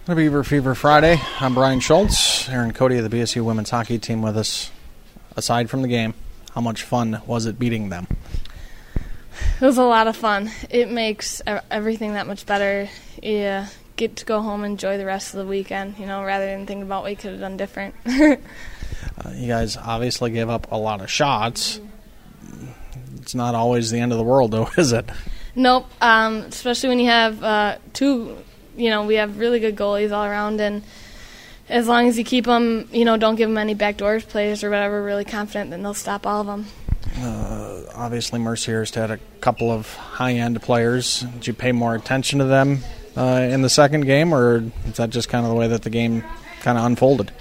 To Beaver Fever Friday. I'm Brian Schultz. Aaron Cody of the BSU women's hockey team with us. Aside from the game, how much fun was it beating them? It was a lot of fun. It makes everything that much better. You get to go home and enjoy the rest of the weekend, rather than thinking about what you could have done different. You guys obviously gave up a lot of shots. It's not always the end of the world, though, is it? Nope, especially when you have two, we have really good goalies all around, and as long as you keep them, don't give them any backdoor plays or whatever, really confident that they'll stop all of them. Obviously, Mercyhurst had a couple of high-end players. Did you pay more attention to them in the second game, or is that just kind of the way that the game kind of unfolded?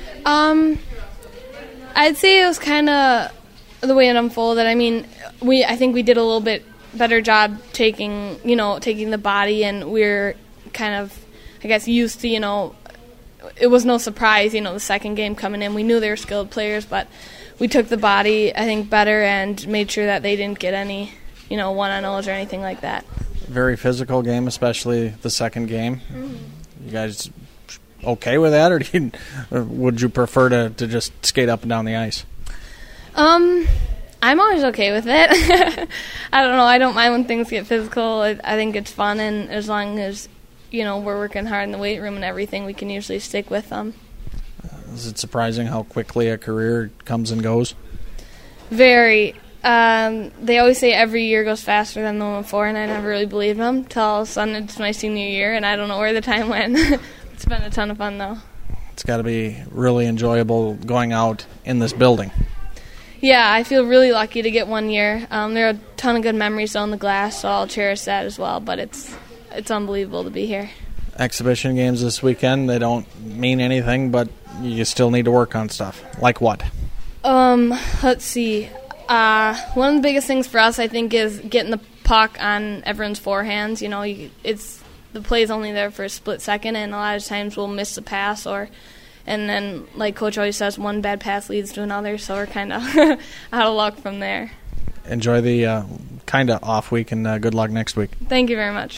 I'd say it was kind of the way it unfolded. I mean, I think we did a little bit better job taking the body, and we're kind of, I guess, used to, it was no surprise, the second game coming in. We knew they were skilled players, but we took the body, I think, better and made sure that they didn't get any, one-on-ohs or anything like that. Very physical game, especially the second game. Mm-hmm. You guys okay with that, or would you prefer to just skate up and down the ice? I'm always okay with it. I don't know. I don't mind when things get physical. I think it's fun, and as long as, we're working hard in the weight room and everything, we can usually stick with them. Is it surprising how quickly a career comes and goes? Very. They always say every year goes faster than the one before, and I never really believed them until all of a sudden it's my senior year, and I don't know where the time went. It's been a ton of fun, though. It's got to be really enjoyable going out in this building. Yeah, I feel really lucky to get 1 year. There are a ton of good memories on the glass, so I'll cherish that as well, but it's unbelievable to be here. Exhibition games this weekend, they don't mean anything, but you still need to work on stuff. Like what? Let's see. One of the biggest things for us, I think, is getting the puck on everyone's forehands. The play's only there for a split second, and a lot of times we'll miss a pass, and then, like Coach always says, one bad pass leads to another, so we're kind of out of luck from there. Enjoy the kind of off week, and good luck next week. Thank you very much.